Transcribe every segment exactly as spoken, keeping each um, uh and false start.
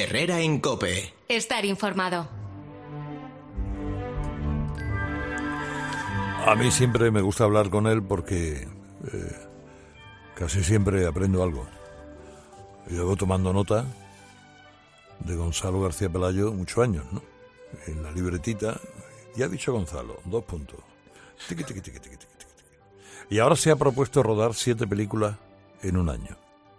Herrera en COPE. Estar informado. A mí siempre me gusta hablar con él porque eh, casi siempre aprendo algo. Llevo tomando nota de Gonzalo García Pelayo muchos años, ¿no? En la libretita, ya ha dicho Gonzalo, dos puntos. Tiqui, tiqui, tiqui, tiqui, tiqui, tiqui. Y ahora se ha propuesto rodar siete películas en un año.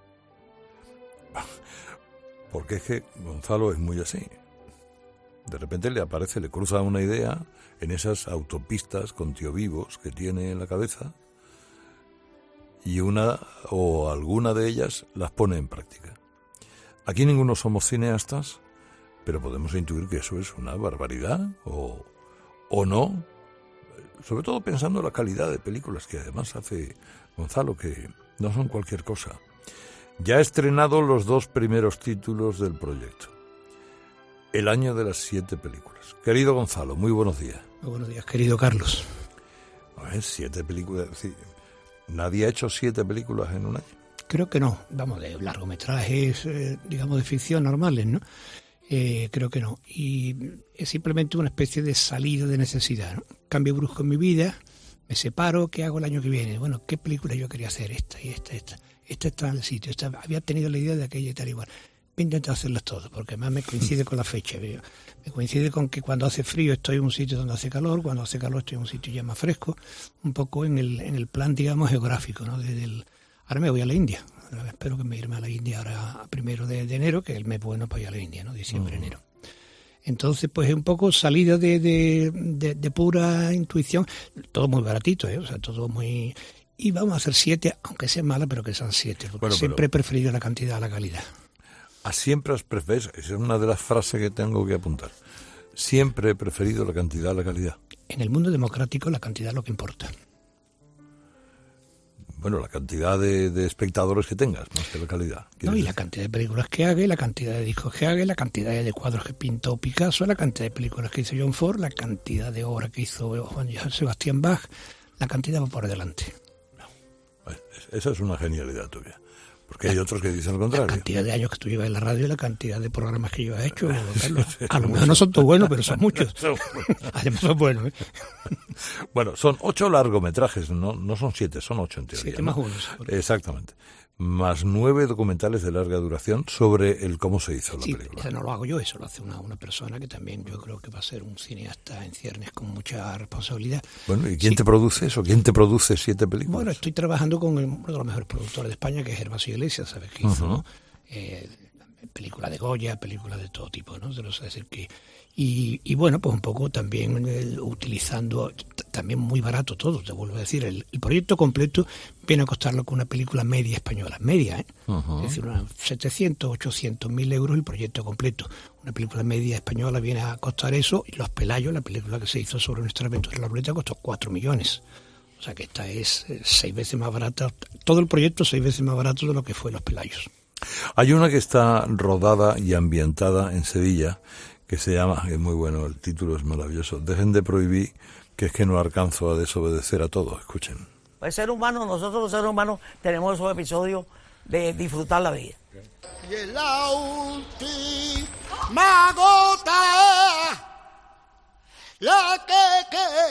Porque es que Gonzalo es muy así. De repente le aparece, le cruza una idea en esas autopistas con tío vivos que tiene en la cabeza y una o alguna de ellas las pone en práctica. Aquí ninguno somos cineastas, pero podemos intuir que eso es una barbaridad o, o no, sobre todo pensando en la calidad de películas que además hace Gonzalo, que no son cualquier cosa. Ya ha estrenado los dos primeros títulos del proyecto. El año de las siete películas. Querido Gonzalo, muy buenos días. Muy buenos días, querido Carlos. A ver, siete películas. Sí. ¿Nadie ha hecho siete películas en un año? Creo que no. Vamos, de largometrajes, eh, digamos, de ficción normales, ¿no? Eh, creo que no. Y es simplemente una especie de salida de necesidad, ¿no? Cambio brusco en mi vida, me separo, ¿qué hago el año que viene? Bueno, ¿qué película yo quería hacer? Esta y esta, esta. Esta está en el sitio. Esta, había tenido la idea de aquella y tal igual. He intentado hacerlas todas, porque además me coincide con la fecha. Me coincide con que cuando hace frío estoy en un sitio donde hace calor, cuando hace calor estoy en un sitio ya más fresco, un poco en el en el plan, digamos, geográfico, ¿no? Desde el, ahora me voy a la India. Ahora espero que me irme a la India ahora a primero de, de enero, que es el mes bueno para ir a la India, ¿no? Diciembre, uh-huh. enero. Entonces, pues es un poco salida de, de, de, de pura intuición, todo muy baratito, ¿eh? O sea, todo muy... Y vamos a hacer siete, aunque sea mala, pero que sean siete, porque bueno, siempre pero... he preferido la cantidad a la calidad. ¿A siempre has preferido? Esa es una de las frases que tengo que apuntar. Siempre he preferido la cantidad a la calidad. En el mundo democrático la cantidad es lo que importa. Bueno, la cantidad de, de espectadores que tengas, más que la calidad. No, y decir? La cantidad de películas que haga, la cantidad de discos que haga, la cantidad de cuadros que pintó Picasso, la cantidad de películas que hizo John Ford, la cantidad de obras que hizo Juan Sebastián Bach, la cantidad va por delante. Bueno, esa es una genialidad tuya. Porque hay otros que dicen lo contrario. La cantidad de años que tú llevas en la radio, la cantidad de programas que yo he hecho, Carlos. A lo mejor no son todos buenos, pero son muchos. Además son buenos, ¿eh? Bueno, son ocho largometrajes, no, no son siete, son ocho en teoría. Siete ¿no? más uno. Exactamente. Más nueve documentales de larga duración sobre el cómo se hizo la sí, película. Eso no lo hago yo, eso lo hace una, una persona que también yo creo que va a ser un cineasta en ciernes con mucha responsabilidad. Bueno, ¿y quién sí. te produce eso? ¿Quién te produce siete películas? Bueno, estoy trabajando con el, uno de los mejores productores de España, que es Gervasio Iglesias, ¿sabes? Que hizo uh-huh. eh, películas de Goya, películas de todo tipo, ¿no? Es decir, que Y, y bueno, pues un poco también eh, utilizando, t- también muy barato todo, te vuelvo a decir, el, el proyecto completo viene a costar lo que una película media española, media, ¿eh? Uh-huh. Es decir, unos setecientos, ochocientos mil euros el proyecto completo. Una película media española viene a costar eso, y Los Pelayos, la película que se hizo sobre nuestra aventura en la ruleta, costó cuatro millones. O sea que esta es eh, seis veces más barata, todo el proyecto seis veces más barato de lo que fue Los Pelayos. Hay una que está rodada y ambientada en Sevilla, que se llama, es muy bueno, el título es maravilloso, Dejen de prohibir, que es que no alcanzo a desobedecer a todos. Escuchen. El ser humano, nosotros los seres humanos tenemos esos episodios de disfrutar la vida. Y en la última gota, la que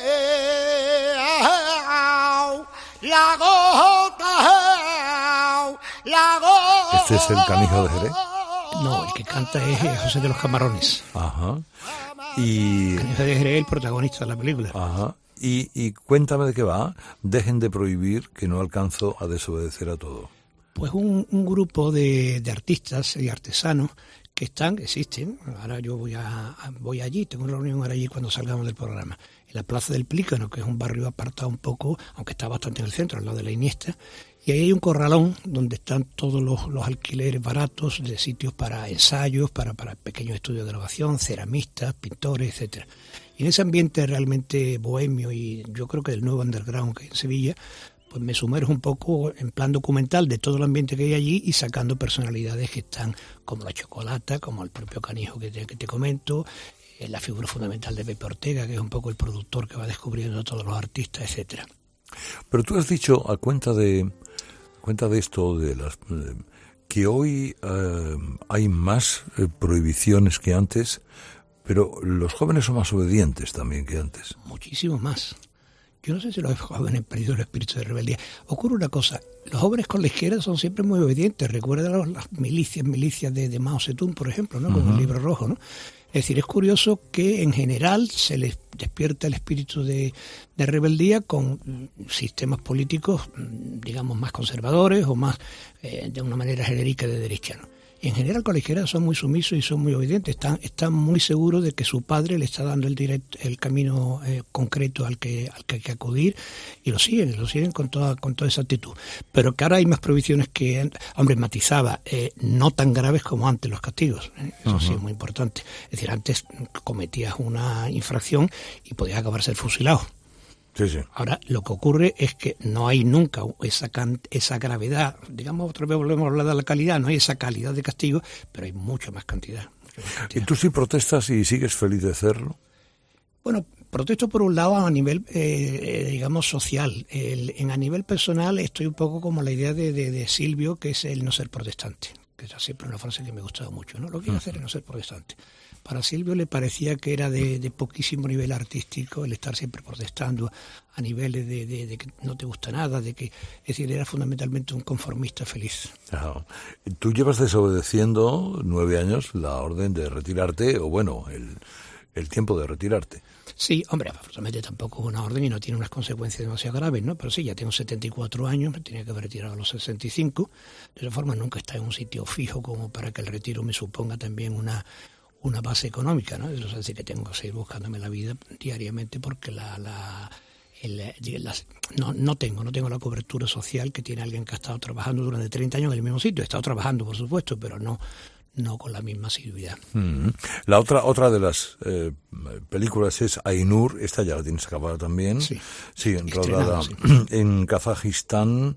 queda, la gota, la gota. ¿Este es el Canijo de Jerez? No, el que canta es José de los Camarones. Ajá. Y... Canijo de Jerez, el protagonista de la película. Ajá. Y, y cuéntame de qué va. Dejen de prohibir, que no alcanzo a desobedecer a todo. Pues un, un grupo de, de artistas y artesanos que están, existen. Ahora yo voy a, voy allí, tengo una reunión ahora allí cuando salgamos del programa. En la Plaza del Plícano, que es un barrio apartado un poco, aunque está bastante en el centro, al lado de la Iniesta. Y ahí hay un corralón donde están todos los, los alquileres baratos de sitios para ensayos, para, para pequeños estudios de grabación, ceramistas, pintores, etcétera. Y en ese ambiente realmente bohemio y yo creo que del nuevo underground que hay en Sevilla, pues me sumerjo un poco en plan documental de todo el ambiente que hay allí y sacando personalidades que están como la Chocolata, como el propio Canijo que te, que te comento, eh, la figura fundamental de Pepe Ortega, que es un poco el productor que va descubriendo a todos los artistas, etcétera. Pero tú has dicho, a cuenta de... cuenta de esto, de las eh, que hoy eh, hay más eh, prohibiciones que antes, pero los jóvenes son más obedientes también que antes. Muchísimo más. Yo no sé si los jóvenes han perdido el espíritu de rebeldía. Ocurre una cosa, los jóvenes con la izquierda son siempre muy obedientes. Recuerda los, las milicias, milicias de, de Mao Zedong, por ejemplo, ¿no? Con uh-huh. el libro rojo, ¿no? Es decir, es curioso que en general se les despierta el espíritu de, de rebeldía con sistemas políticos, digamos, más conservadores o más, eh, de una manera genérica, de derecha, ¿no? En general con la izquierda son muy sumisos y son muy obedientes, están, están muy seguros de que su padre le está dando el direct, el camino eh, concreto al que, al que hay que acudir, y lo siguen, lo siguen con toda, con toda esa actitud. Pero que ahora hay más prohibiciones que, hombre, matizaba, eh, no tan graves como antes los castigos, ¿eh? Eso uh-huh. sí es muy importante. Es decir, antes cometías una infracción y podías acabar ser fusilado. Sí, sí. Ahora, lo que ocurre es que no hay nunca esa can- esa gravedad, digamos, otra vez volvemos a hablar de la calidad, no hay esa calidad de castigo, pero hay mucha más cantidad. Mucha más cantidad. ¿Y tú sí protestas y sigues feliz de hacerlo? Bueno, protesto por un lado a nivel, eh, digamos, social. El, en a nivel personal estoy un poco como la idea de, de, de Silvio, que es el no ser protestante, que es siempre una frase que me ha gustado mucho, ¿no? Lo que quiero hacer es no ser protestante. Para Silvio le parecía que era de, de poquísimo nivel artístico el estar siempre protestando a niveles de, de, de que no te gusta nada, de que, es decir, era fundamentalmente un conformista feliz. Ajá. Tú llevas desobedeciendo nueve años la orden de retirarte, o bueno, el, el tiempo de retirarte. Sí, hombre, afortunadamente tampoco es una orden y no tiene unas consecuencias demasiado graves, ¿no? Pero sí, ya tengo setenta y cuatro años, me tenía que haber retirado a los sesenta y cinco. De todas formas, nunca está en un sitio fijo como para que el retiro me suponga también una... una base económica, ¿no? Es decir, que tengo que seguir buscándome la vida diariamente porque la, la, el, las, no, no tengo, no tengo la cobertura social que tiene alguien que ha estado trabajando durante treinta años en el mismo sitio. He estado trabajando, por supuesto, pero no, no con la misma asiduidad. Mm. La otra, otra de las eh, películas es Ainur, esta ya la tienes acabada también. Sí, sí rodada sí. en Kazajistán.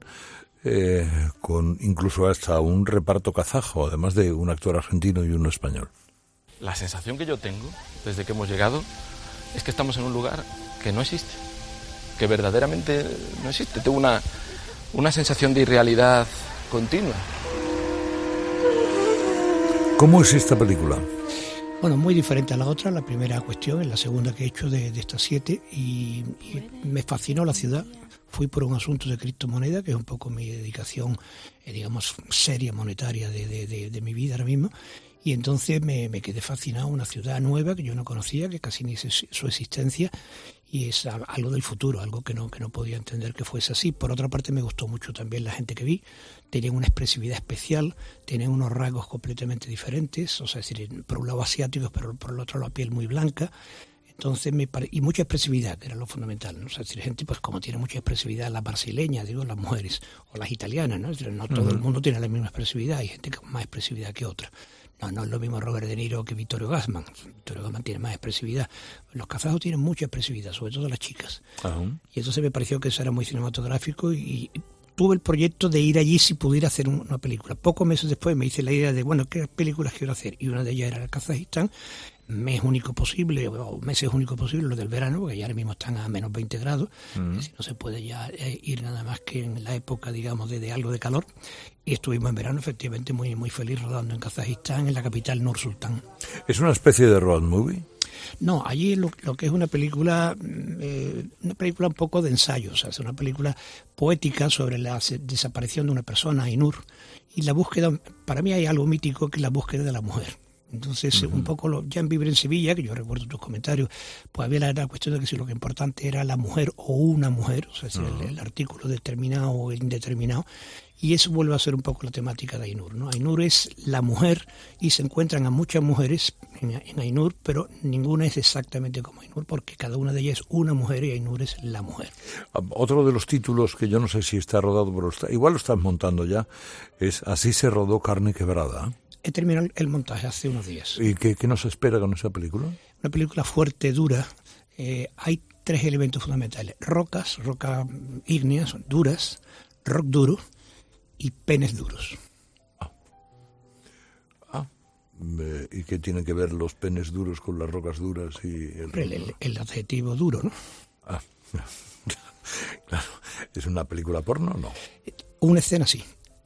Eh, con incluso hasta un reparto kazajo, además de un actor argentino y uno español. La sensación que yo tengo desde que hemos llegado es que estamos en un lugar que no existe, que verdaderamente no existe. Tengo una, una sensación de irrealidad continua. ¿Cómo es esta película? Bueno, muy diferente a la otra. La primera cuestión es la segunda que he hecho de, de estas siete y, y me fascinó la ciudad. Fui por un asunto de criptomoneda, que es un poco mi dedicación, eh, digamos, seria monetaria de, de, de, de mi vida ahora mismo. Y entonces me, me quedé fascinado, una ciudad nueva que yo no conocía, que casi ni sé su existencia, y es algo del futuro, algo que no, que no podía entender que fuese así. Por otra parte, me gustó mucho también la gente que vi, tenían una expresividad especial, tenían unos rasgos completamente diferentes, o sea, es decir, por un lado asiáticos, pero por el otro la piel muy blanca. Entonces me pare... y mucha expresividad, que era lo fundamental, ¿no? O sea, es decir, gente pues como tiene mucha expresividad, las brasileñas, digo, las mujeres, o las italianas, ¿no? Es decir, no todo uh-huh. el mundo tiene la misma expresividad, hay gente con más expresividad que otra. No, no es lo mismo Robert De Niro que Vittorio Gassman. Vittorio Gassman tiene más expresividad. Los kazajos tienen mucha expresividad, sobre todo las chicas. Uh-huh. Y entonces me pareció que eso era muy cinematográfico y, y tuve el proyecto de ir allí si pudiera hacer un, una película. Pocos meses después me hice la idea de, bueno, ¿qué películas quiero hacer? Y una de ellas era el Kazajistán, mes único posible, o meses único posible, los del verano, porque ya ahora mismo están a menos veinte grados, uh-huh. si no se puede ya eh, ir nada más que en la época, digamos, de, de algo de calor. Y estuvimos en verano, efectivamente, muy muy feliz rodando en Kazajistán, en la capital Nur Sultán. ¿Es una especie de road movie? No, allí lo, lo que es una película, eh, una película un poco de ensayo, o sea, es una película poética sobre la desaparición de una persona, Ainur, y la búsqueda, para mí hay algo mítico que es la búsqueda de la mujer. Entonces, uh-huh. un poco lo, ya en Vivir en Sevilla, que yo recuerdo tus comentarios, pues había la, la cuestión de que si lo que importante era la mujer o una mujer, o sea, si uh-huh. el, el artículo determinado o el indeterminado, y eso vuelve a ser un poco la temática de Ainur, ¿no? Ainur es la mujer y se encuentran a muchas mujeres en, en Ainur, pero ninguna es exactamente como Ainur, porque cada una de ellas es una mujer y Ainur es la mujer. Otro de los títulos que yo no sé si está rodado, pero está, igual lo estás montando ya, es Así se rodó Carne Quebrada. He terminado el montaje hace unos días. ¿Y qué, qué nos espera con esa película? Una película fuerte, dura. Eh, hay tres elementos fundamentales. Rocas, rocas ígneas, duras, rock duro y penes duros. Ah. ah. ¿Y qué tienen que ver los penes duros con las rocas duras? y El, el, el, el adjetivo duro, ¿no? Ah, claro. ¿Es una película porno o no? Una escena sí. Ah.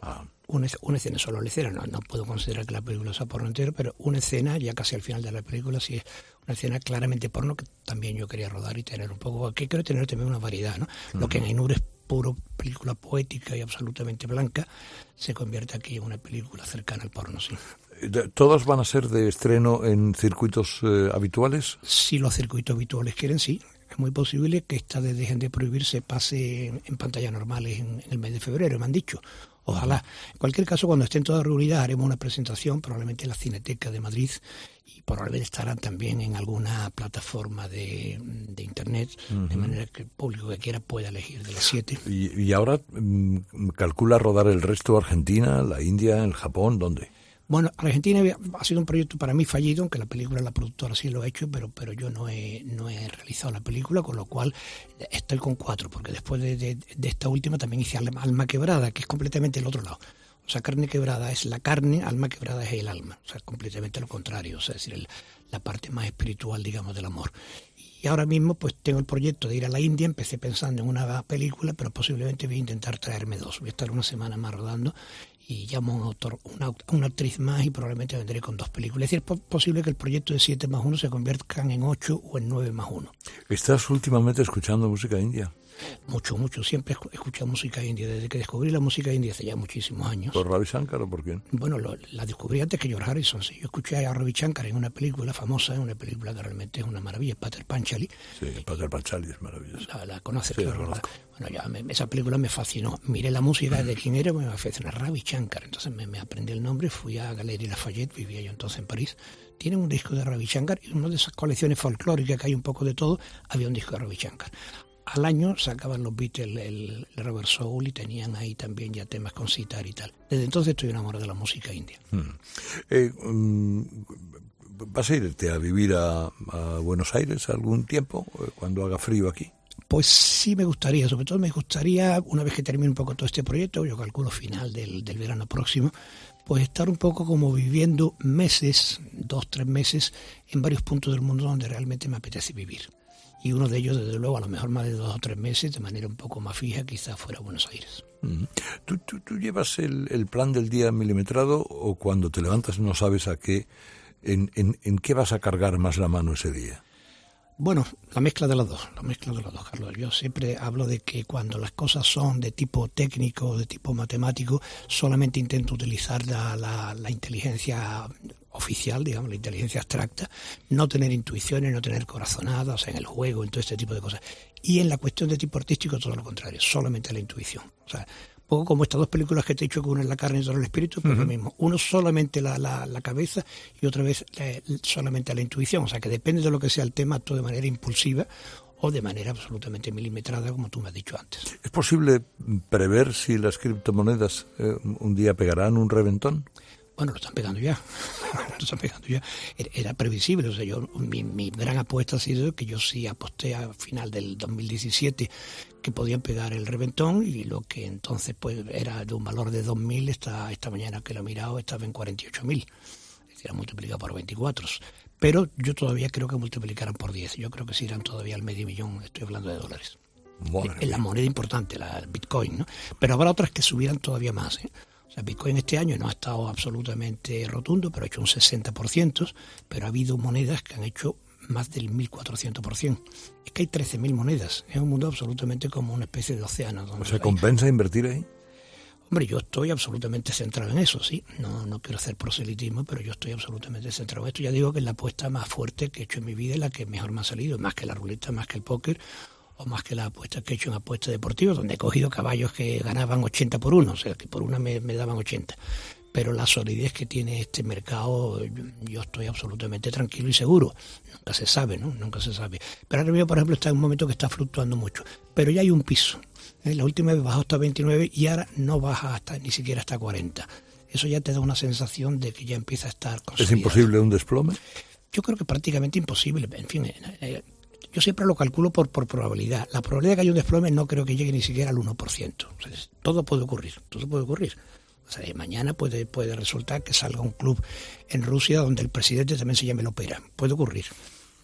una, una escena, solo la escena, no, no puedo considerar que la película sea porno entero, pero una escena, ya casi al final de la película, sí es una escena claramente porno que también yo quería rodar y tener un poco, que quiero tener también una variedad, ¿no? Uh-huh. Lo que en Ainur es puro película poética y absolutamente blanca, se convierte aquí en una película cercana al porno, sí. ¿Todas van a ser de estreno en circuitos eh, habituales? Si los circuitos habituales quieren, sí. Es muy posible que esta de Dejen de Prohibir se pase en, en pantallas normales en, en el mes de febrero, me han dicho. Ojalá. En cualquier caso, cuando estén todas reunidas, haremos una presentación, probablemente en la Cineteca de Madrid, y probablemente estarán también en alguna plataforma de, de internet, uh-huh. de manera que el público que quiera pueda elegir de las siete. ¿Y, y ahora mmm, calcula rodar el resto? Argentina, la India, el Japón? ¿Dónde? Bueno, Argentina ha sido un proyecto para mí fallido, aunque la película, la productora sí lo ha hecho, pero pero yo no he no he realizado la película, con lo cual estoy con cuatro, porque después de, de, de esta última también hice Alma, Alma Quebrada, que es completamente el otro lado. O sea, Carne Quebrada es la carne, Alma Quebrada es el alma. O sea, completamente lo contrario, o sea, es decir, el, la parte más espiritual, digamos, del amor. Y ahora mismo pues tengo el proyecto de ir a la India, empecé pensando en una película, pero posiblemente voy a intentar traerme dos. Voy a estar una semana más rodando y llamo a un autor, una, una actriz más y probablemente vendré con dos películas. Es decir, es posible que el proyecto de siete más uno se conviertan en ocho o en nueve más uno. ¿Estás últimamente escuchando música india? Mucho, mucho. Siempre he escuchado música india. Desde que descubrí la música india hace ya muchísimos años. ¿Por Ravi Shankar o por quién? Bueno, lo, la descubrí antes que George Harrison. Sí. Yo escuché a Ravi Shankar en una película famosa, en una película que realmente es una maravilla, Pater Panchali. Sí, Pater Panchali es maravilloso. La, la conoces, sí, claro, la conozco. Bueno, ya me, esa película me fascinó. Miré la música de quién era, me fascinó, Ravi Shankar. Entonces me, me aprendí el nombre, fui a Galería Lafayette, vivía yo entonces en París. Tienen un disco de Ravi Shankar y en una de esas colecciones folclóricas que hay un poco de todo, había un disco de Ravi Shankar. Al año sacaban los Beatles el, el Rubber Soul y tenían ahí también ya temas con sitar y tal. Desde entonces estoy enamorado de la música india. Hmm. Eh, um, ¿Vas a irte a vivir a, a Buenos Aires algún tiempo, cuando haga frío aquí? Pues sí me gustaría, sobre todo me gustaría, una vez que termine un poco todo este proyecto, yo calculo final del, del verano próximo, pues estar un poco como viviendo meses, dos, tres meses, en varios puntos del mundo donde realmente me apetece vivir. Y uno de ellos, desde luego, a lo mejor más de dos o tres meses, de manera un poco más fija, quizás fuera Buenos Aires. Mm. ¿Tú, tú, tú llevas el, el plan del día milimetrado o cuando te levantas no sabes a qué, en, en, en qué vas a cargar más la mano ese día? Bueno, la mezcla de los dos, la mezcla de los dos, Carlos. Yo siempre hablo de que cuando las cosas son de tipo técnico, de tipo matemático, solamente intento utilizar la, la, la inteligencia oficial, digamos, la inteligencia abstracta, no tener intuiciones, no tener corazonadas en el juego, en todo este tipo de cosas. Y en la cuestión de tipo artístico, todo lo contrario, solamente la intuición. O sea, un poco como estas dos películas que te he dicho, que una es la carne y otra el espíritu, pues uh-huh. lo mismo. Uno solamente la, la, la cabeza y otra vez la, solamente la intuición. O sea, que depende de lo que sea el tema, actúo de manera impulsiva o de manera absolutamente milimetrada, como tú me has dicho antes. ¿Es posible prever si las criptomonedas eh, un día pegarán un reventón? Bueno, lo están pegando ya, lo están pegando ya. Era previsible, o sea, yo mi, mi gran apuesta ha sido que yo sí aposté a final del dos mil diecisiete que podían pegar el reventón y lo que entonces pues era de un valor de dos mil, esta, esta mañana que lo he mirado estaba en cuarenta y ocho mil, es decir, multiplicado por veinticuatro. Pero yo todavía creo que multiplicarán por diez, yo creo que se irán todavía al medio millón, estoy hablando de dólares. Es la moneda importante, la Bitcoin, ¿no? Pero habrá otras que subirán todavía más, ¿eh? O sea, Bitcoin este año no ha estado absolutamente rotundo, pero ha hecho un sesenta por ciento, pero ha habido monedas que han hecho más del mil cuatrocientos por ciento. Es que hay trece mil monedas, es un mundo absolutamente como una especie de océano. ¿O sea, compensa invertir ahí? Hombre, yo estoy absolutamente centrado en eso, sí. No, no quiero hacer proselitismo, pero yo estoy absolutamente centrado en esto. Ya digo que es la apuesta más fuerte que he hecho en mi vida y la que mejor me ha salido, más que la ruleta, más que el póker, o más que las apuestas que he hecho en apuestas deportivas, donde he cogido caballos que ganaban ochenta por uno, o sea, que por una me, me daban ochenta. Pero la solidez que tiene este mercado, yo, yo estoy absolutamente tranquilo y seguro. Nunca se sabe, ¿no? Nunca se sabe. Pero ahora mismo, por ejemplo, está en un momento que está fluctuando mucho. Pero ya hay un piso. ¿eh? La última vez bajó hasta veintinueve y ahora no baja hasta ni siquiera hasta cuarenta. Eso ya te da una sensación de que ya empieza a estar consolidado. ¿Es imposible un desplome? Yo creo que prácticamente imposible. En fin, eh, eh, yo siempre lo calculo por, por probabilidad. La probabilidad de que haya un desplome no creo que llegue ni siquiera al uno por ciento. O sea, todo puede ocurrir, todo puede ocurrir. O sea, mañana puede, puede resultar que salga un club en Rusia donde el presidente también se llame Lopera. Puede ocurrir.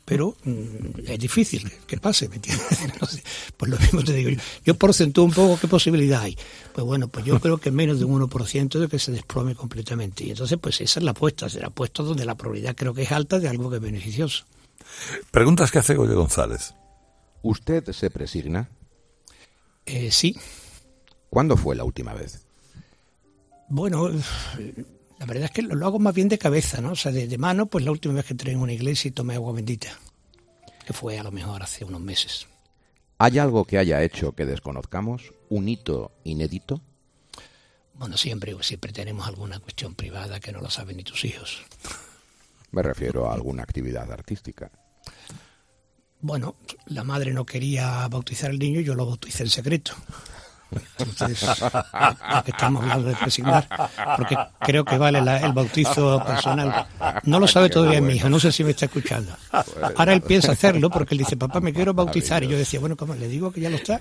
pero mm, es difícil que pase, ¿me entiendes? No sé, pues lo mismo te digo yo. Yo porcentúo un poco qué posibilidad hay. Pues bueno, pues yo creo que menos de un uno por ciento de que se desplome completamente. Y entonces, pues esa es la apuesta, será apuesta donde la probabilidad creo que es alta de algo que es beneficioso. Preguntas que hace Goyo González. ¿Usted se presigna? Eh, sí. ¿Cuándo fue la última vez? Bueno, la verdad es que lo hago más bien de cabeza, ¿no? O sea, de, de mano, pues la última vez que entré en una iglesia y tomé agua bendita, que fue a lo mejor hace unos meses. ¿Hay algo que haya hecho que desconozcamos? ¿Un hito inédito? Bueno, siempre, siempre tenemos alguna cuestión privada que no lo saben ni tus hijos. Me refiero a alguna actividad artística. Bueno, la madre no quería bautizar al niño y yo lo bauticé en secreto. Entonces, ya que estamos hablando de presignar, porque creo que vale la, el bautizo personal. No lo sabe todavía mi hijo, no sé si me está escuchando. Ahora él piensa hacerlo porque él dice, papá, me quiero bautizar. Y yo decía, bueno, ¿cómo le digo que ya lo está?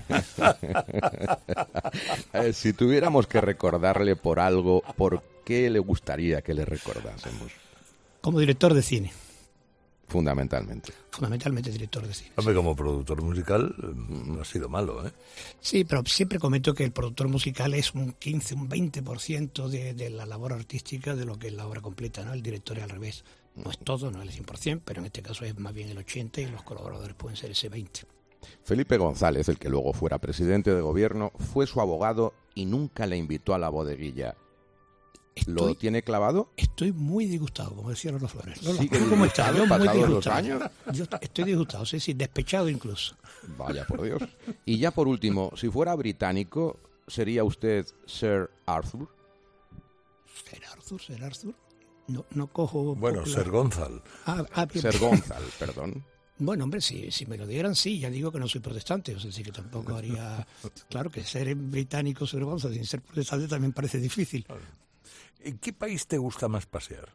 Eh, si tuviéramos que recordarle por algo, ¿por qué le gustaría que le recordásemos? Como director de cine. Fundamentalmente. Fundamentalmente director de cine. Hombre, como productor musical no ha sido malo, ¿eh? Sí, pero siempre comento que el productor musical es un quince, un veinte por ciento de, de la labor artística de lo que es la obra completa, ¿no? El director es al revés. No es todo, no es el cien por ciento, pero en este caso es más bien el ochenta y los colaboradores pueden ser ese veinte. Felipe González, el que luego fuera presidente de gobierno, fue su abogado y nunca le invitó a la bodeguilla. Estoy, ¿Lo tiene clavado? Estoy muy disgustado, como decía Lola Flores. Lola, Sí, que ¿cómo está? Yo muy pasados los disgustado. años. Yo estoy disgustado, sí, sí, despechado incluso. Vaya por Dios. Y ya por último, si fuera británico, ¿sería usted Sir Arthur? ¿Ser Arthur? ¿Ser Arthur? No, no cojo... Bueno, popular. Ser Gonzal. Ah, ah, bien. Sir Gonzal, perdón. Bueno, hombre, si, si me lo dieran, sí, ya digo que no soy protestante, o sea, sí que tampoco haría... Claro que ser británico, Sir Gonzal, sin ser protestante también parece difícil. ¿En qué país te gusta más pasear?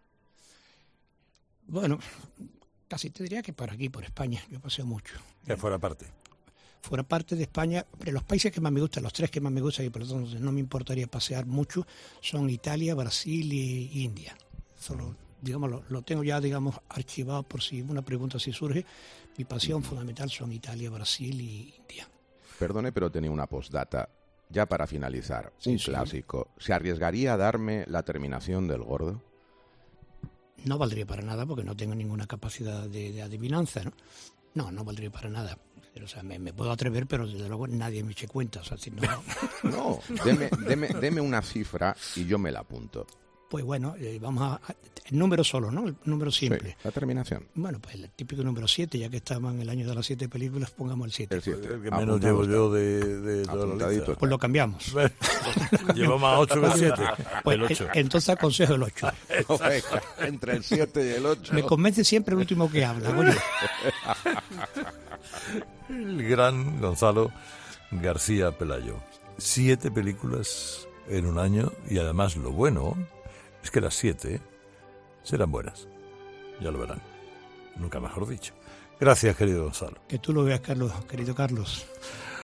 Bueno, casi te diría que por aquí, por España, yo paseo mucho. Que fuera parte. Fuera parte de España, pero los países que más me gustan, los tres que más me gustan y por lo tanto no me importaría pasear mucho, son Italia, Brasil y, y India. Solo, digamos, lo, lo tengo ya, digamos, archivado por si una pregunta así surge. Mi pasión fundamental son Italia, Brasil y India. Perdone, pero tenía una postdata. Ya para finalizar, Sí, un sí. clásico. ¿Se arriesgaría a darme la terminación del gordo? No valdría para nada porque no tengo ninguna capacidad de, de adivinanza, ¿no? No, no valdría para nada. O sea, me, me puedo atrever, pero desde luego nadie me eche cuenta. O sea, si no, No, deme, deme, deme una cifra y yo me la apunto. pues bueno, eh, vamos a, a... El número solo, ¿no? El número simple. Sí, la terminación. Bueno, pues el típico número siete, ya que estamos en el año de las siete películas, pongamos el siete. El siete. El que menos llevo yo de, de toda la Apuntadito. lista. Pues lo cambiamos. Llevo más ocho que el siete. Pues, El ocho. eh, entonces aconsejo el ocho. Venga, entre el siete y el ocho. Me convence siempre el último que habla, oye. El gran Gonzalo García Pelayo. Siete películas en un año y además lo bueno es que las siete serán buenas. Ya lo verán. Nunca mejor dicho. Gracias, querido Gonzalo. Que tú lo veas, Carlos, querido Carlos.